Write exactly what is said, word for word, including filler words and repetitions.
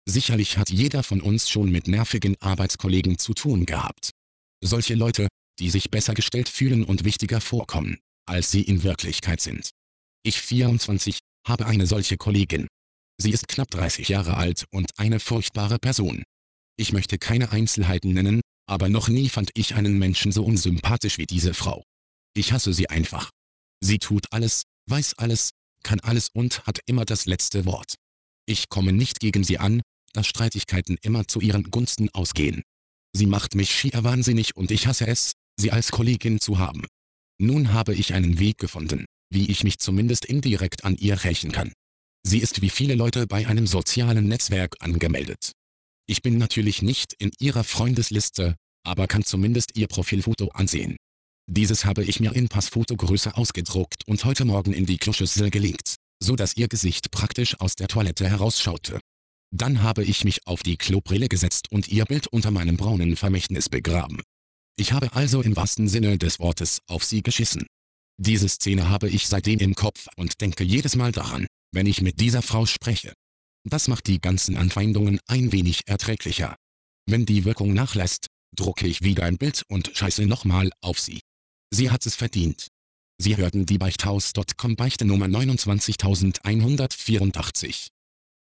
Sicherlich hat jeder von uns schon mit nervigen Arbeitskollegen zu tun gehabt. Solche Leute, die sich besser gestellt fühlen und wichtiger vorkommen, als sie in Wirklichkeit sind. Ich, vierundzwanzig, habe eine solche Kollegin. Sie ist knapp dreißig Jahre alt und eine furchtbare Person. Ich möchte keine Einzelheiten nennen, aber noch nie fand ich einen Menschen so unsympathisch wie diese Frau. Ich hasse sie einfach. Sie tut alles, weiß alles, kann alles und hat immer das letzte Wort. Ich komme nicht gegen sie an, da Streitigkeiten immer zu ihren Gunsten ausgehen. Sie macht mich schier wahnsinnig und ich hasse es, sie als Kollegin zu haben. Nun habe ich einen Weg gefunden, wie ich mich zumindest indirekt an ihr rächen kann. Sie ist wie viele Leute bei einem sozialen Netzwerk angemeldet. Ich bin natürlich nicht in ihrer Freundesliste, aber kann zumindest ihr Profilfoto ansehen. Dieses habe ich mir in Passfotogröße ausgedruckt und heute Morgen in die Kloschüssel gelegt, so dass ihr Gesicht praktisch aus der Toilette herausschaute. Dann habe ich mich auf die Klobrille gesetzt und ihr Bild unter meinem braunen Vermächtnis begraben. Ich habe also im wahrsten Sinne des Wortes auf sie geschissen. Diese Szene habe ich seitdem im Kopf und denke jedes Mal daran, wenn ich mit dieser Frau spreche. Das macht die ganzen Anfeindungen ein wenig erträglicher. Wenn die Wirkung nachlässt, drucke ich wieder ein Bild und scheiße nochmal auf sie. Sie hat es verdient. Sie hörten die Beichthaus Punkt com Beichte Nummer neunundzwanzigtausendeinhundertvierundachtzig.